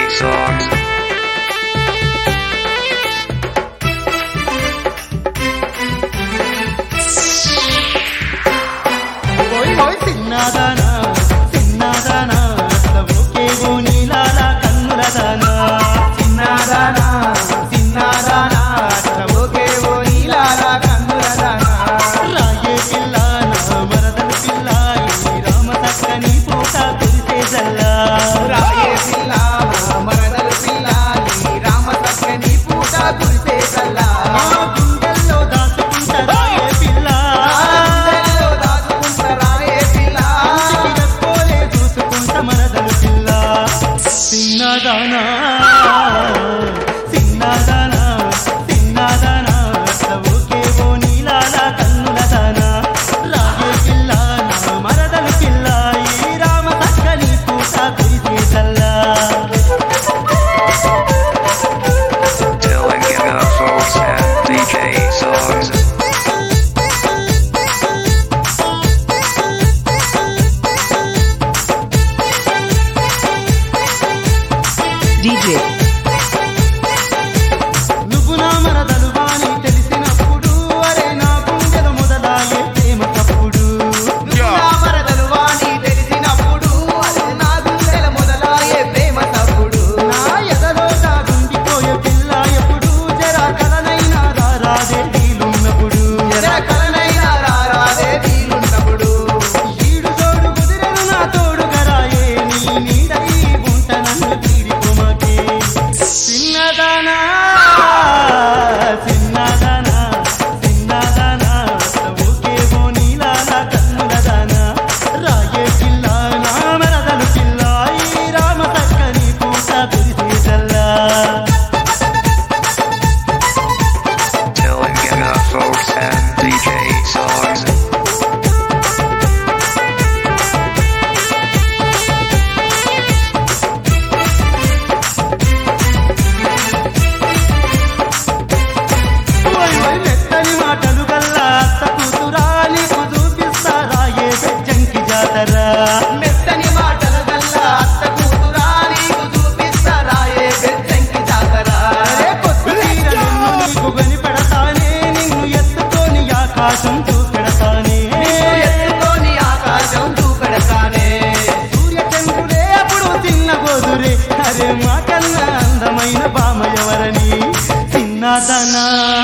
songs. ఓయ్ ఓయ్ చిన్నదానా చిన్నదానా ఓకేవో నీలాల కన్నులదానా చిన్నదానా చిన్నదానా ఓకేవో నీలాల కన్నులదానా రాయే పిల్ల నా మరదల పిల్ల ఈ రామ చక్కని పూట కురిసే జల్లా రాయే పిల్ల నా మరదల పిల్ల ఈ రామ చక్కని పూట కురిసే జల్లా గుండెల్లో దాచుకుంటా రాయే పిల్ల మరదలు పిల్ల చిన్నదానా చిన్నదానా చిన్నదానా ఓకేవో నీలాల కన్నులదానా రాగే పిల్ల నా మరదలు పిల్ల ఈ రామ చక్కని పూట కురిసే జల్లా Telugu folks and DJ songs. DJ నువ్వు నా మరదలు వాని తెలిసినప్పుడు అరే నా గుండెల మొదలాయే ప్రేమ తప్పుడు నువ్వు నా మరదలు వాని తెలిసినప్పుడు అరే నా గుండెల మొదలాయే ప్రేమ తప్పుడు నా ఎదలో దాగుండిపోయే పిల్ల ఎప్పుడు జరా కలనైనా రారాదే వీలున్నప్పుడు జరా కలనైనా రారాదే వీలున్నప్పుడు ఈడు జోడు కుదిరెను నా తోడుగా రాయే నీ నీడై ఉంట నన్ను తీడిపోమాకే చిన్నదానా చిన్నదానా చిన్నదానా ఓకేవో నీలాల కన్నులదానా రాయే పిల్ల నా మరదలు పిల్ల ఈ రామ చక్కని పూట కురిసే జల్లా Telugu folks and DJ songs. ఓయ్ ఓయ్ మెత్తని మాటలు గల్లా అత్త కూతురా నీకు చూపిస్తారా ఏ బెజ్జంకి జాతర మెత్తని మాటలు గల్లా అత్త కూతురా నీకు చూపిస్తారా ఏ బెజ్జంకి జాతర రే కొత్త తీర నిన్ను నీకు కనిపెడతానే నిన్ను ఎత్తుకొని ఆకాశం చూపెడతానే ఎత్తుకొని ఆకాశం చూపెడతానే సూర్య చంద్రుడే అప్పుడు చిన్న గోదురే అరే మా కన్నా అందమైన బామ ఎవరని చిన్నదానా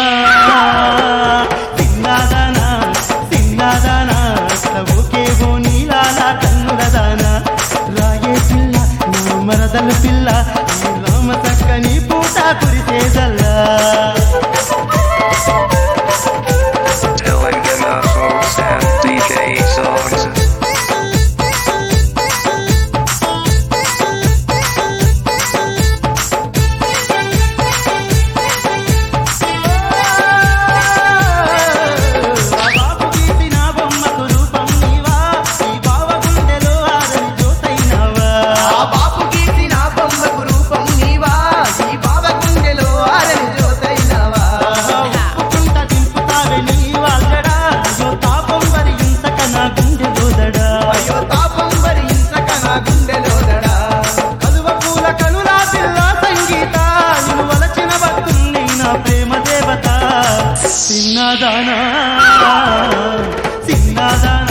చిన్నదానా చిన్నదానా ఓకేవో నీలాల కన్నులదానా రాయే పిల్ల నా మరదల పిల్ల ఈ రామ చక్కని పూట కురిసే జల్లా Telugu folks and DJ songs. బాబు గీసిన బొమ్మకు రూపం నీవా ఈ బావ గుండెలో ఆరని జ్యోతైనావా బాబు గీసిన బొమ్మకు రూపం నీవా ఈ బావ గుండెలో ఆరని జ్యోతైనావా ఉప్పుకుంట దింపుతావే నీ వాళ్ళడా అయ్యో తాపం వరించక నా గుండె లోదడా అయ్యో తాపం వరించక నా గుండె లోదడా కలువ పూల కనులా పిల్ల సంగీత నిన్ను వలచిన భక్తుల్ని నా ప్రేమ దేవత చిన్నదానా చిన్నదానా